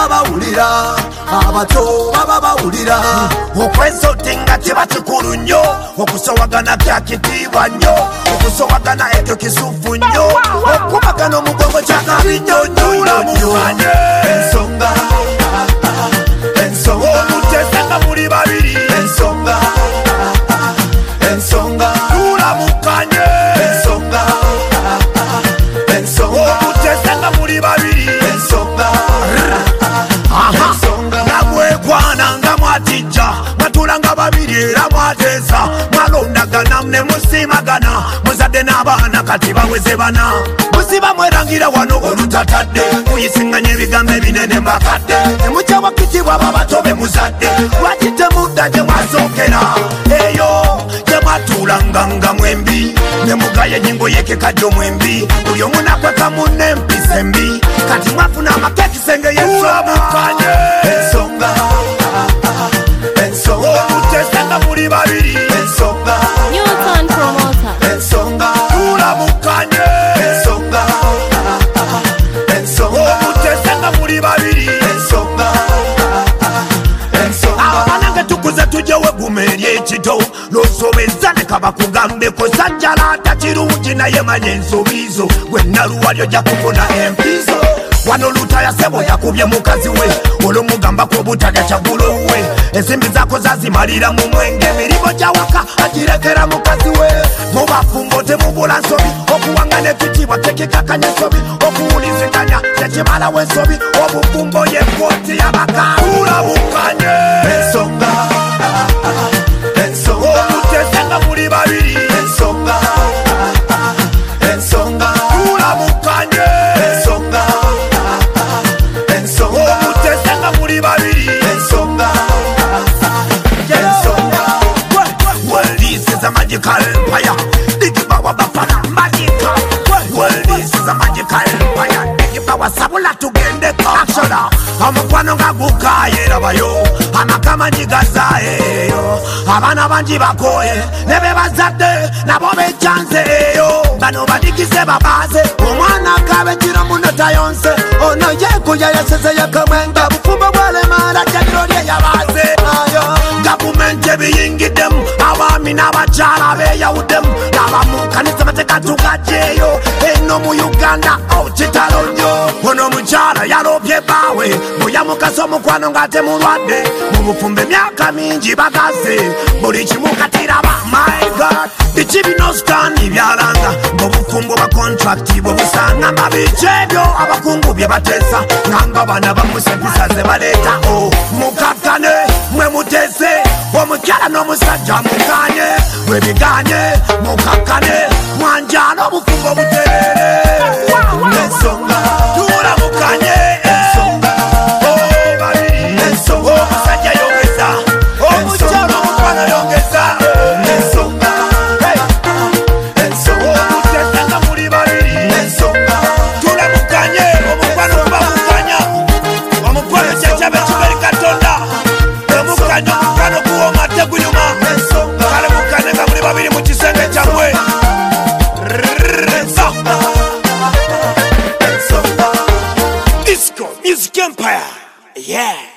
baba bawulira abato baba bawulira okwesotinga kiba kikulu nnyo okusowagana kya kitiibwa nnyo okusowagana ekyo kisufu nnyo okubagana omugongo kyakabi nnyo nnyulamukanye ensonga omutesanga muli babiri ensonga tulamukanye ensonga omutesanga muli babiri ensonga nagwekwana nga mwatijja mwatulanga babiri era mwatesa mwalondagana ne musimagana muzadde n'abaana kati baweze bana musiba mwerangira wano olutatadde muyisinganya ebigambo ebinene mbakadde temukyawakitibwa babato be muzadde lwaki temudda gye mwasookera eyo gye mwatuulanga nga mwembi ne mugaya enyingo yekekajjo mwembi buli omu nakweka munne empisa embi kati mwafuna amakekisenge yesobukanye ensonga omutesanga muli babiri ensonga tulamukanye omutesanga muli babiri abanange tukuze tujewe guma eryekito losobeza ne kabakugambeko sajjalata kirungi naye manya ensobizo gwenaluwalyo jakufuna empizo wano lutayasebo yakubye mukazi we olwomugambako obutalya kyagulo we ensimbi zako zazimalira mu mwenge emirimu gyawaka agirekera mukazi we mubafumbo temubula nsobi okuwangana ekitiibwa tekikakanya ensobi okuwuliziganya tekimalawo ensobi obufumbo yekooti yabakaulabukanye ensonga omutesanga muli babiri ensonga tulamukanye omutesanga muli babiri ensonga Well, this is a magical empire. Dig power bafana magical. Well, this is a magical empire. Dig power sabula tugende action. Omukwano nga gukayera bayo amakama njigazaeyo abana banji bakoye ne bebazadde nabo bechanze eyo bano badikise babaze omwana kabekiro muno tayonse ono yekuya yaseze yakamwenga bufumbo bwalemara kyadiro lye yabaze ayo gavumenti ebiyingiddemu abaami n'abakyala beyawuddemu n'abamukanisa batekatugajeyo eno mu Uganda kitalo nnyo ono omukyala yalobye bawe muyamukasa omukwano nga temulwadde mu bufumbo emyaka mingi bagaze buli kimu katiraba my god biki bino sitaani byalanga ng'obufumbo bakontrakti bwe busanga mba biki ebyo abakungu bye bateesa ngamba bana bamusempisa ze baleeta mukakkane mwe mutese omukyala n'omusajja mukanye mwe biganye mukakkane mwanjala obufumbo buterere ensonga tulamukanye omusajja yongeza omukyala omukwano yongeza omutesanga muli babiri tulamukanye omukwano kubamukanya omukwano kyekyabe kiberi katonda omukanya omukwano guwoma teguyuma kale mukane nga muli babiri mu kisenge kyammwe Disco Music Empire, yeah.